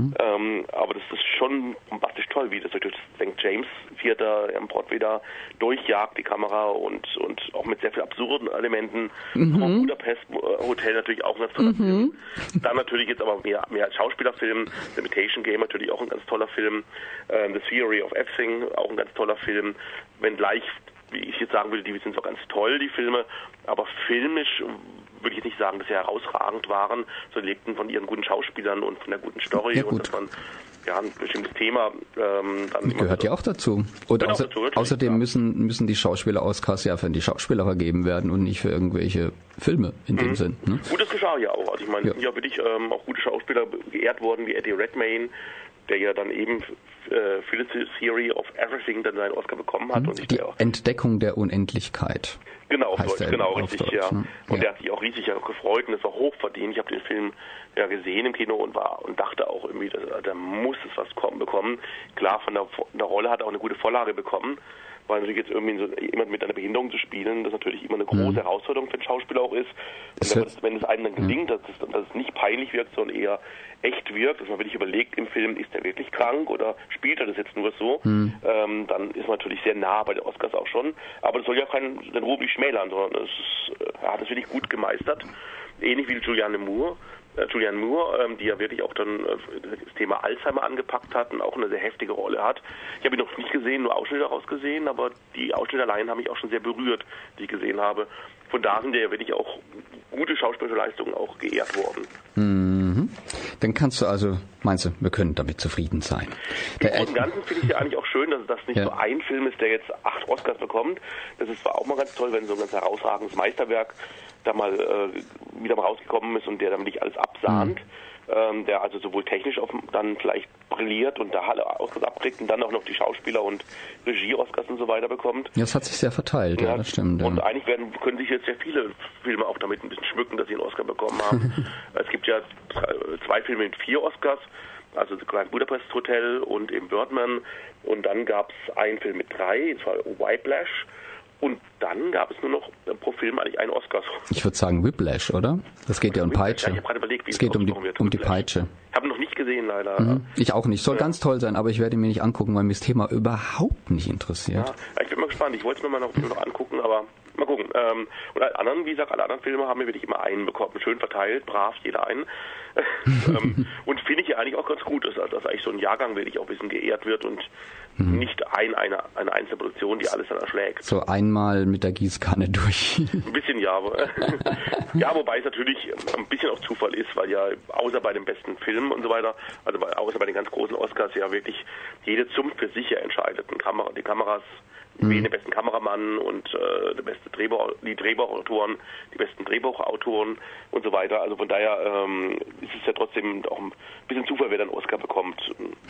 Aber das ist schon bombastisch toll, wie das durch St. James Theater am Broadway da durchjagt, die Kamera und auch mit sehr viel absurden Elementen. Budapest Hotel natürlich auch ein ganz toller Film. Dann natürlich jetzt aber mehr als Schauspielerfilm. The Imitation Game natürlich auch ein ganz toller Film. The Theory of Everything auch ein ganz toller Film. Wenngleich, wie ich jetzt sagen würde, die sind zwar ganz toll, die Filme, aber filmisch würde ich jetzt nicht sagen, dass sie herausragend waren. So lebten von ihren guten Schauspielern und von der guten Story und dass man ein bestimmtes Thema dann gehört ja auch dazu. Und außerdem müssen die Schauspieler-Oscars ja für die Schauspieler vergeben werden und nicht für irgendwelche Filme in dem Sinn. Ne? Gut, das geschah ja auch. Also ich meine, sind ja wirklich auch gute Schauspieler geehrt worden, wie Eddie Redmayne, der ja dann eben für die Theory of Everything dann seinen Oscar bekommen hat. Und die Entdeckung der Unendlichkeit. Genau, richtig, Deutsch, ja. Ne? Und der hat sich auch riesig gefreut und es war hochverdient. Ich habe den Film ja gesehen im Kino und dachte auch irgendwie, da muss es was bekommen. Klar, von der Rolle hat er auch eine gute Vorlage bekommen, weil natürlich jetzt irgendwie so jemand mit einer Behinderung zu spielen, das natürlich immer eine große Herausforderung für den Schauspieler auch ist. Und wenn es einem dann gelingt, dass es nicht peinlich wirkt, sondern eher echt wirkt, dass man wirklich überlegt im Film, ist der wirklich krank oder spielt er das jetzt nur so, dann ist man natürlich sehr nah bei den Oscars auch schon. Aber das soll ja den Ruhm nicht schmälern, sondern er hat es wirklich gut gemeistert. Ähnlich wie Julianne Moore, die ja wirklich auch dann das Thema Alzheimer angepackt hat und auch eine sehr heftige Rolle hat. Ich habe ihn noch nicht gesehen, nur Ausschnitte daraus gesehen, aber die Ausschnitte allein haben mich auch schon sehr berührt, die ich gesehen habe. Von da sind ja wirklich auch gute Schauspielleistungen auch geehrt worden. Dann meinst du, wir können damit zufrieden sein? Im Großen und Ganzen finde ich ja eigentlich auch schön, dass das nicht so ein Film ist, der jetzt 8 Oscars bekommt. Das ist zwar auch mal ganz toll, wenn so ein ganz herausragendes Meisterwerk da mal wieder mal rausgekommen ist und der dann nicht alles absahnt. der also sowohl technisch dann vielleicht brilliert und da alle Oscars abkriegt und dann auch noch die Schauspieler und Regie-Oscars und so weiter bekommt. Das hat sich sehr verteilt, ja, das stimmt. Und ja. eigentlich können sich jetzt sehr viele Filme auch damit ein bisschen schmücken, dass sie einen Oscar bekommen haben. Es gibt ja 2 Filme mit 4 Oscars, also The Grand Budapest Hotel und eben Birdman. Und dann gab es einen Film mit 3, das war Whiplash. Und dann gab es nur noch pro Film eigentlich einen Oscar. Ich würde sagen Whiplash, oder? Das geht ja um Peitsche. Ja, ich habe gerade überlegt, wie es geht um die Peitsche. Ich habe ihn noch nicht gesehen, leider. Ich auch nicht. Soll ganz toll sein, aber ich werde ihn mir nicht angucken, weil mir das Thema überhaupt nicht interessiert. Ja, ich bin mal gespannt. Ich wollte es mir mal noch angucken, aber mal gucken. Und alle anderen, wie gesagt, alle anderen Filme haben mir wirklich immer einen bekommen. Schön verteilt, brav, jeder einen. Und finde ich ja eigentlich auch ganz gut, dass eigentlich so ein Jahrgang wirklich auch ein bisschen geehrt wird und nicht eine einzelne Produktion, die alles dann erschlägt. So einmal mit der Gießkanne durch. Ein bisschen ja. Ja, wobei es natürlich ein bisschen auch Zufall ist, weil ja außer bei den besten Filmen und so weiter, also außer bei den ganz großen Oscars ja wirklich jede Zunft für sich ja entscheidet. Die Kameras wählen den besten Kameramann und die Drehbuchautoren, die besten Drehbuchautoren und so weiter. Also von daher ist es ja trotzdem auch ein bisschen Zufall, wer dann Oscar bekommt.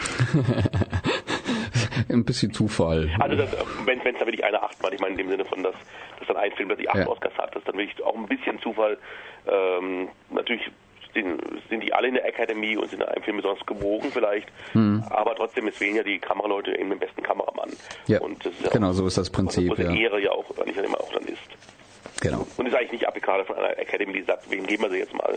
Ein bisschen Zufall. Also wenn es da wirklich eine 8 macht, ich meine in dem Sinne von, dass dann ein Film, der die 8 Oscars hat, das ist dann wirklich auch ein bisschen Zufall. Natürlich sind die alle in der Academy und sind in einem Film besonders gewogen vielleicht, aber trotzdem, es wählen ja die Kameraleute eben den besten Kameramann. Ja, und das ist ja genau, so ist das Prinzip. Was eine Ehre ja auch, nicht immer auch dann ist. Genau. Und ist eigentlich nicht applikabel von einer Academy, die sagt, wem geben wir sie jetzt mal?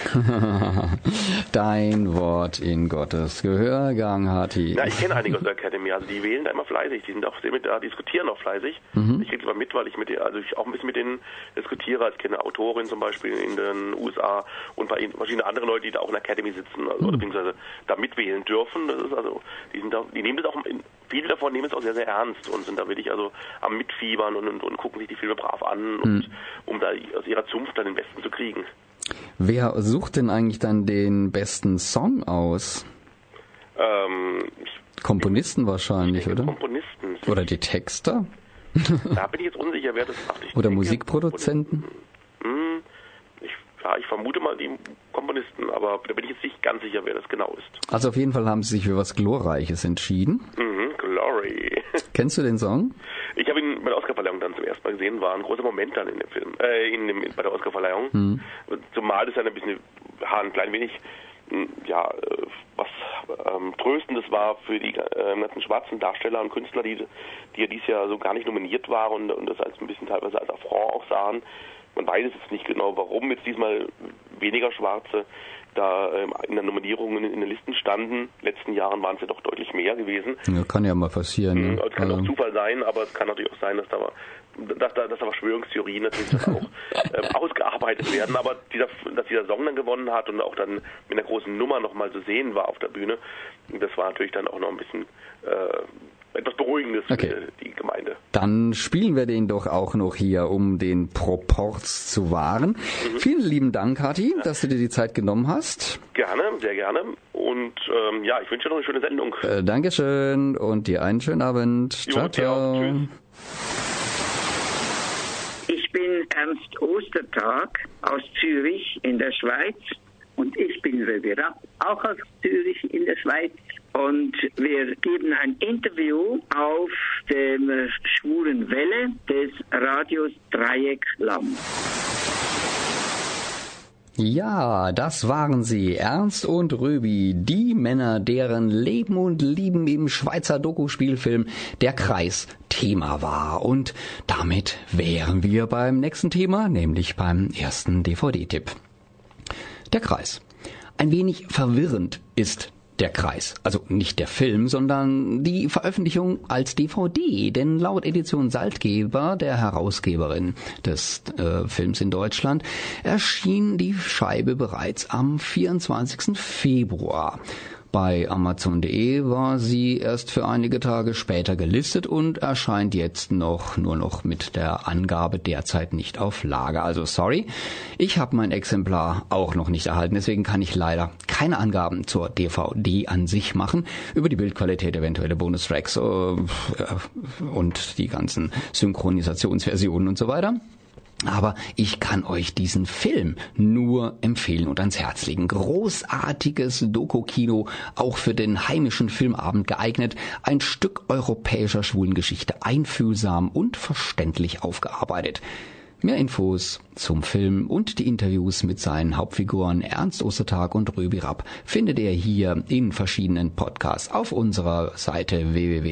Dein Wort in Gottes Gehörgang, Hati. Ja, ich kenne einige aus der Academy, also die wählen da immer fleißig, die sind auch sehr da, diskutieren auch fleißig. Ich kriege es mal mit, weil ich auch ein bisschen mit denen diskutiere. Also ich kenne eine Autorin zum Beispiel in den USA und verschiedene andere Leute, die da auch in der Academy sitzen, also beziehungsweise da mitwählen dürfen. Das ist also, die nehmen das auch, viele davon nehmen es auch sehr, sehr ernst und sind da wirklich also am Mitfiebern und gucken sich die Filme brav an, und, um da aus ihrer Zunft dann den Besten zu kriegen. Wer sucht denn eigentlich dann den besten Song aus? Komponisten wahrscheinlich, oder? Komponisten. Oder die Texter? Da bin ich jetzt unsicher, wer das macht. Oder Musikproduzenten? Ich vermute mal die Komponisten, aber da bin ich jetzt nicht ganz sicher, wer das genau ist. Also auf jeden Fall haben sie sich für was Glorreiches entschieden. Glory. Kennst du den Song? Ich habe ihn bei der Oscarverleihung dann zum ersten Mal gesehen, war ein großer Moment dann in dem Film, bei der Oscarverleihung. Zumal das ja ein klein wenig was Tröstendes war für die ganzen schwarzen Darsteller und Künstler, die ja dieses Jahr so gar nicht nominiert waren und das als ein bisschen teilweise als Affront auch sahen. Man weiß jetzt nicht genau, warum jetzt diesmal weniger Schwarze da in der Nominierung in den Listen standen. In den letzten Jahren waren es ja doch deutlich mehr gewesen. Ja, kann ja mal passieren. Es kann auch Zufall sein, aber es kann natürlich auch sein, dass da Verschwörungstheorien natürlich dann auch ausgearbeitet werden. Aber dass dieser Song dann gewonnen hat und auch dann mit einer großen Nummer nochmal zu sehen war auf der Bühne, das war natürlich dann auch noch ein bisschen etwas Beruhigendes für die Gemeinde. Dann spielen wir den doch auch noch hier, um den Proporz zu wahren. Vielen lieben Dank, Hati, dass du dir die Zeit genommen hast. Gerne, sehr gerne. Und ich wünsche dir noch eine schöne Sendung. Dankeschön und dir einen schönen Abend. Ciao, ciao. Tschüss. Ich bin Ernst Ostertag aus Zürich in der Schweiz und ich bin Röbera, auch aus Zürich in der Schweiz. Und wir geben ein Interview auf der schwulen Welle des Radios Dreieckland. Ja, das waren sie, Ernst und Röbi, die Männer, deren Leben und Lieben im Schweizer Doku-Spielfilm Der Kreis Thema war. Und damit wären wir beim nächsten Thema, nämlich beim ersten DVD-Tipp. Der Kreis. Ein wenig verwirrend ist Der Kreis. Also nicht der Film, sondern die Veröffentlichung als DVD. Denn laut Edition Saltgeber, der Herausgeberin des Films in Deutschland, erschien die Scheibe bereits am 24. Februar. Bei Amazon.de war sie erst für einige Tage später gelistet und erscheint jetzt nur noch mit der Angabe derzeit nicht auf Lager. Also sorry, ich habe mein Exemplar auch noch nicht erhalten, deswegen kann ich leider keine Angaben zur DVD an sich machen, über die Bildqualität, eventuelle Bonustracks und die ganzen Synchronisationsversionen und so weiter. Aber ich kann euch diesen Film nur empfehlen und ans Herz legen. Großartiges Doku-Kino, auch für den heimischen Filmabend geeignet. Ein Stück europäischer Schwulengeschichte, einfühlsam und verständlich aufgearbeitet. Mehr Infos zum Film und die Interviews mit seinen Hauptfiguren Ernst Ostertag und Röbi Rapp findet ihr hier in verschiedenen Podcasts auf unserer Seite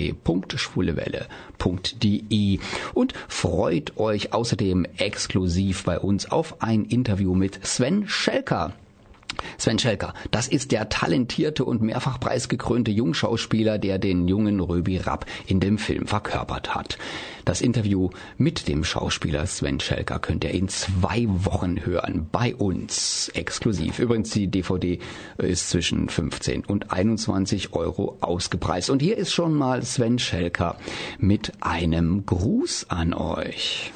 www.schwulewelle.de und freut euch außerdem exklusiv bei uns auf ein Interview mit Sven Schelker. Sven Schelker, das ist der talentierte und mehrfach preisgekrönte Jungschauspieler, der den jungen Röbi Rapp in dem Film verkörpert hat. Das Interview mit dem Schauspieler Sven Schelker könnt ihr in 2 Wochen hören, bei uns exklusiv. Übrigens, die DVD ist zwischen 15 und 21 € ausgepreist. Und hier ist schon mal Sven Schelker mit einem Gruß an euch.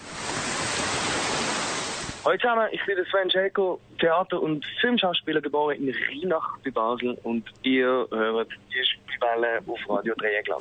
Hallo zusammen, ich bin der Sven Schelker, Theater- und Filmschauspieler, geboren in Rheinach bei Basel, und ihr hört die Schwulewelle auf Radio Dreieckland.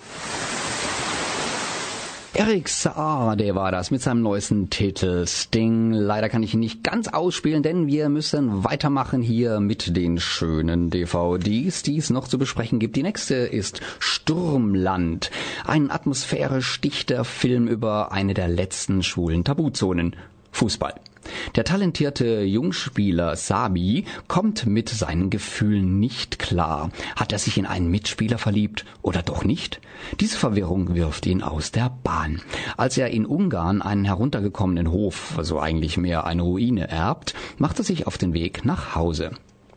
Eric Saade war das mit seinem neuesten Titel Sting. Leider kann ich ihn nicht ganz ausspielen, denn wir müssen weitermachen hier mit den schönen DVDs, die es noch zu besprechen gibt. Die nächste ist Sturmland, ein atmosphärisch dichter Film über eine der letzten schwulen Tabuzonen, Fußball. Der talentierte Jungspieler Sabi kommt mit seinen Gefühlen nicht klar. Hat er sich in einen Mitspieler verliebt oder doch nicht? Diese Verwirrung wirft ihn aus der Bahn. Als er in Ungarn einen heruntergekommenen Hof, also eigentlich mehr eine Ruine, erbt, macht er sich auf den Weg nach Hause.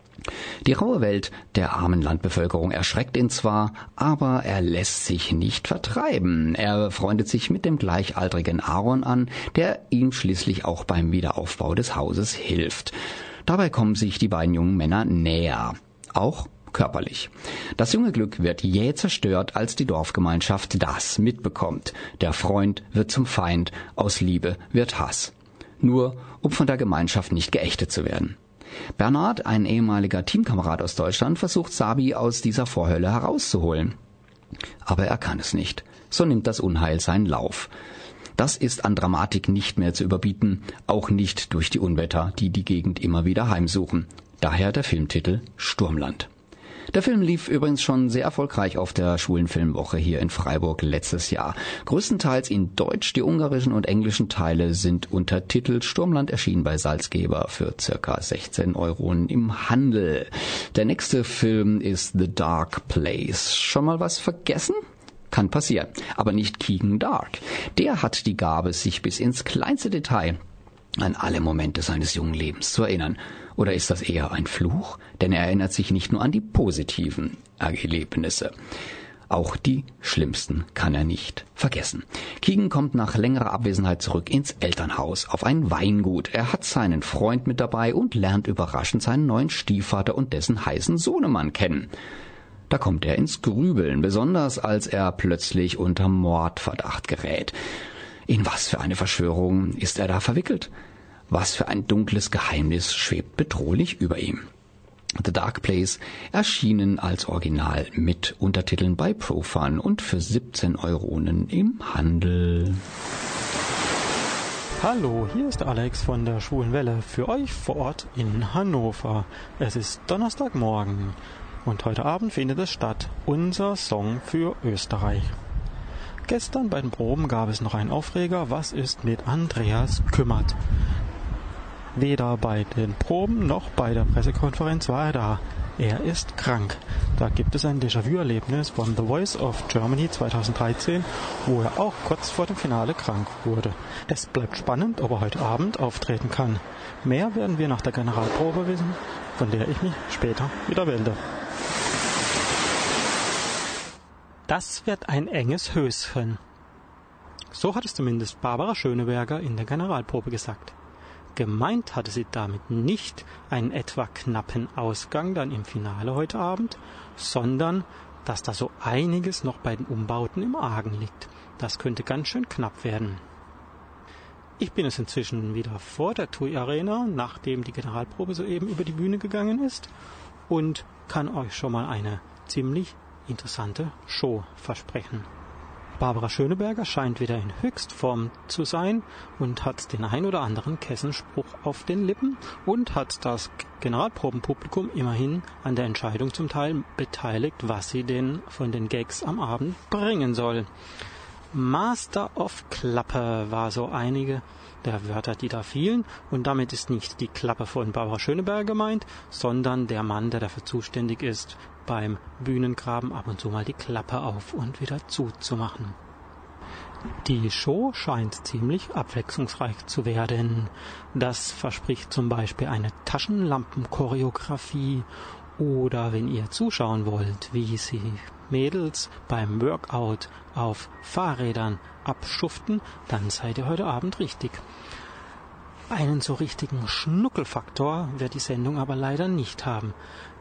Die raue Welt der armen Landbevölkerung erschreckt ihn zwar, aber er lässt sich nicht vertreiben. Er freundet sich mit dem gleichaltrigen Aaron an, der ihm schließlich auch beim Wiederaufbau des Hauses hilft. Dabei kommen sich die beiden jungen Männer näher, auch körperlich. Das junge Glück wird jäh zerstört, als die Dorfgemeinschaft das mitbekommt. Der Freund wird zum Feind, aus Liebe wird Hass. Nur, um von der Gemeinschaft nicht geächtet zu werden. Bernhard, ein ehemaliger Teamkamerad aus Deutschland, versucht Sabi aus dieser Vorhölle herauszuholen. Aber er kann es nicht. So nimmt das Unheil seinen Lauf. Das ist an Dramatik nicht mehr zu überbieten, auch nicht durch die Unwetter, die die Gegend immer wieder heimsuchen. Daher der Filmtitel Sturmland. Der Film lief übrigens schon sehr erfolgreich auf der Schwulen Filmwoche hier in Freiburg letztes Jahr. Größtenteils in Deutsch, die ungarischen und englischen Teile sind untertitelt. Sturmland erschien bei Salzgeber für ca. 16 € im Handel. Der nächste Film ist The Dark Place. Schon mal was vergessen? Kann passieren, aber nicht Keegan Dark. Der hat die Gabe, sich bis ins kleinste Detail an alle Momente seines jungen Lebens zu erinnern. Oder ist das eher ein Fluch? Denn er erinnert sich nicht nur an die positiven Erlebnisse. Auch die schlimmsten kann er nicht vergessen. Keegan kommt nach längerer Abwesenheit zurück ins Elternhaus, auf ein Weingut. Er hat seinen Freund mit dabei und lernt überraschend seinen neuen Stiefvater und dessen heißen Sohnemann kennen. Da kommt er ins Grübeln, besonders als er plötzlich unter Mordverdacht gerät. In was für eine Verschwörung ist er da verwickelt? Was für ein dunkles Geheimnis schwebt bedrohlich über ihm? The Dark Place erschienen als Original mit Untertiteln bei Profan und für 17 € im Handel. Hallo, hier ist Alex von der Schwulen Welle für euch vor Ort in Hannover. Es ist Donnerstagmorgen und heute Abend findet es statt, unser Song für Österreich. Gestern bei den Proben gab es noch einen Aufreger, was ist mit Andreas Kümmert? Weder bei den Proben noch bei der Pressekonferenz war er da. Er ist krank. Da gibt es ein Déjà-vu-Erlebnis von The Voice of Germany 2013, wo er auch kurz vor dem Finale krank wurde. Es bleibt spannend, ob er heute Abend auftreten kann. Mehr werden wir nach der Generalprobe wissen, von der ich mich später wieder melde. Das wird ein enges Höschen. So hat es zumindest Barbara Schöneberger in der Generalprobe gesagt. Gemeint hatte sie damit nicht einen etwa knappen Ausgang dann im Finale heute Abend, sondern dass da so einiges noch bei den Umbauten im Argen liegt. Das könnte ganz schön knapp werden. Ich bin es inzwischen wieder vor der TUI Arena, nachdem die Generalprobe soeben über die Bühne gegangen ist, und kann euch schon mal eine ziemlich interessante Show versprechen. Barbara Schöneberger scheint wieder in Höchstform zu sein und hat den ein oder anderen Kessenspruch auf den Lippen und hat das Generalprobenpublikum immerhin an der Entscheidung zum Teil beteiligt, was sie denn von den Gags am Abend bringen soll. Master of Klappe war so einige der Wörter, die da fielen, und damit ist nicht die Klappe von Barbara Schöneberger gemeint, sondern der Mann, der dafür zuständig ist, beim Bühnengraben ab und zu mal die Klappe auf und wieder zuzumachen. Die Show scheint ziemlich abwechslungsreich zu werden. Das verspricht zum Beispiel eine Taschenlampenchoreografie oder wenn ihr zuschauen wollt, wie sie Mädels beim Workout auf Fahrrädern abschuften, dann seid ihr heute Abend richtig. Einen so richtigen Schnuckelfaktor wird die Sendung aber leider nicht haben.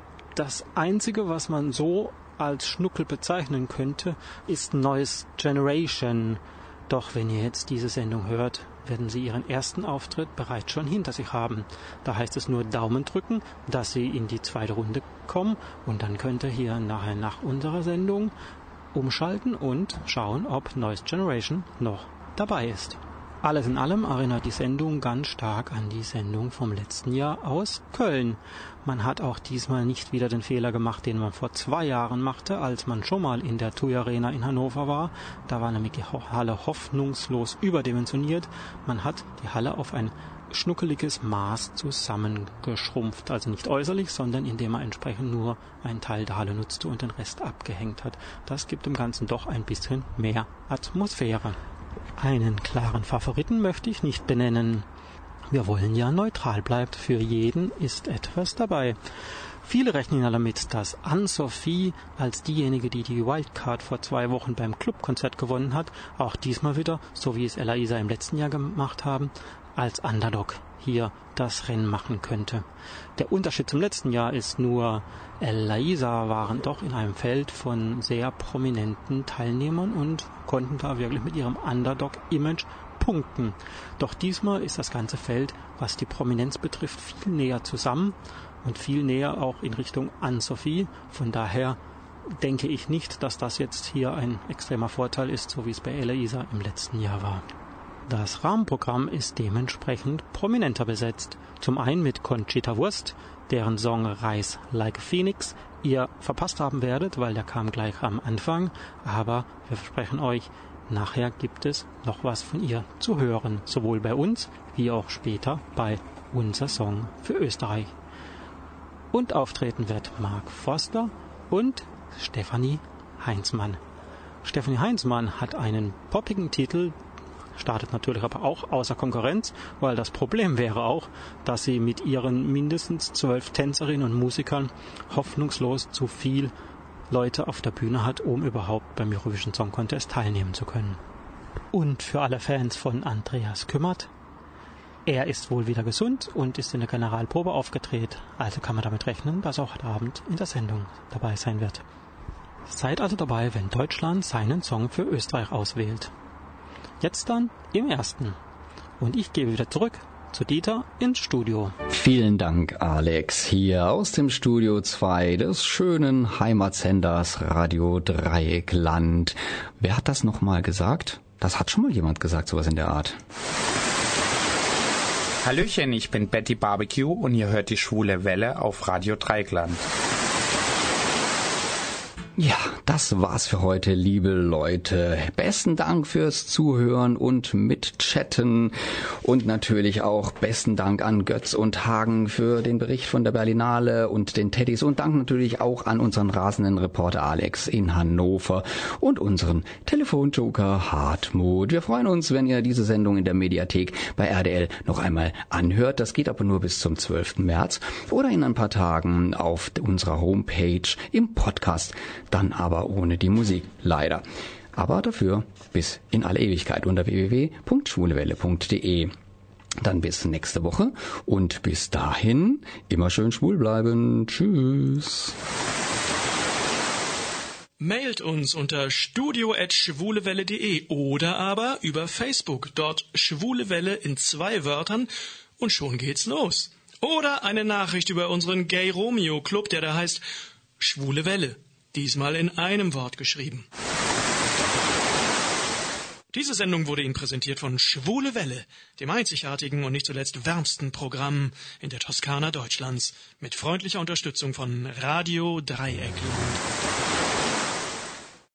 Das Einzige, was man so als Schnuckel bezeichnen könnte, ist Noise Generation. Doch wenn ihr jetzt diese Sendung hört, werden sie ihren ersten Auftritt bereits schon hinter sich haben. Da heißt es nur Daumen drücken, dass sie in die zweite Runde kommen, und dann könnt ihr hier nachher nach unserer Sendung umschalten und schauen, ob Noise Generation noch dabei ist. Alles in allem erinnert die Sendung ganz stark an die Sendung vom letzten Jahr aus Köln. Man hat auch diesmal nicht wieder den Fehler gemacht, den man vor 2 Jahren machte, als man schon mal in der TUI Arena in Hannover war. Da war nämlich die Halle hoffnungslos überdimensioniert. Man hat die Halle auf ein schnuckeliges Maß zusammengeschrumpft. Also nicht äußerlich, sondern indem man entsprechend nur einen Teil der Halle nutzte und den Rest abgehängt hat. Das gibt dem Ganzen doch ein bisschen mehr Atmosphäre. Einen klaren Favoriten möchte ich nicht benennen. Wir wollen ja neutral bleiben. Für jeden ist etwas dabei. Viele rechnen ja damit, dass Anne-Sophie als diejenige, die die Wildcard vor 2 Wochen beim Clubkonzert gewonnen hat, auch diesmal wieder, so wie es Ella Isa im letzten Jahr gemacht haben, als Underdog hier das Rennen machen könnte. Der Unterschied zum letzten Jahr ist nur, Ella Isa waren doch in einem Feld von sehr prominenten Teilnehmern und konnten da wirklich mit ihrem Underdog-Image punkten. Doch diesmal ist das ganze Feld, was die Prominenz betrifft, viel näher zusammen und viel näher auch in Richtung Anne-Sophie. Von daher denke ich nicht, dass das jetzt hier ein extremer Vorteil ist, so wie es bei Ella Isa im letzten Jahr war. Das Rahmenprogramm ist dementsprechend prominenter besetzt. Zum einen mit Conchita Wurst, deren Song Rise Like a Phoenix ihr verpasst haben werdet, weil der kam gleich am Anfang. Aber wir versprechen euch, nachher gibt es noch was von ihr zu hören. Sowohl bei uns, wie auch später bei Unser Song für Österreich. Und auftreten wird Mark Forster und Stefanie Heinzmann. Stefanie Heinzmann hat einen poppigen Titel, startet natürlich aber auch außer Konkurrenz, weil das Problem wäre auch, dass sie mit ihren mindestens 12 Tänzerinnen und Musikern hoffnungslos zu viel Leute auf der Bühne hat, um überhaupt beim Eurovision Song Contest teilnehmen zu können. Und für alle Fans von Andreas Kümmert, er ist wohl wieder gesund und ist in der Generalprobe aufgedreht, also kann man damit rechnen, dass er auch heute Abend in der Sendung dabei sein wird. Seid also dabei, wenn Deutschland seinen Song für Österreich auswählt. Jetzt dann im ersten. Und ich gebe wieder zurück zu Dieter ins Studio. Vielen Dank, Alex, hier aus dem Studio 2 des schönen Heimatsenders Radio Dreieckland. Wer hat das nochmal gesagt? Das hat schon mal jemand gesagt, sowas in der Art. Hallöchen, ich bin Betty Barbecue und ihr hört die Schwule Welle auf Radio Dreieckland. Ja, das war's für heute, liebe Leute. Besten Dank fürs Zuhören und Mitchatten und natürlich auch besten Dank an Götz und Hagen für den Bericht von der Berlinale und den Teddys und Dank natürlich auch an unseren rasenden Reporter Alex in Hannover und unseren Telefonjoker Hartmut. Wir freuen uns, wenn ihr diese Sendung in der Mediathek bei RDL noch einmal anhört. Das geht aber nur bis zum 12. März oder in ein paar Tagen auf unserer Homepage im Podcast. Dann aber ohne die Musik, leider. Aber dafür bis in alle Ewigkeit unter www.schwulewelle.de. Dann bis nächste Woche und bis dahin immer schön schwul bleiben. Tschüss. Mailt uns unter studio@schwulewelle.de oder aber über Facebook, dort Schwule Welle in 2 Wörtern und schon geht's los. Oder eine Nachricht über unseren Gay Romeo Club, der da heißt Schwule Welle. Diesmal in einem Wort geschrieben. Diese Sendung wurde Ihnen präsentiert von Schwule Welle, dem einzigartigen und nicht zuletzt wärmsten Programm in der Toskana Deutschlands, mit freundlicher Unterstützung von Radio Dreieckland.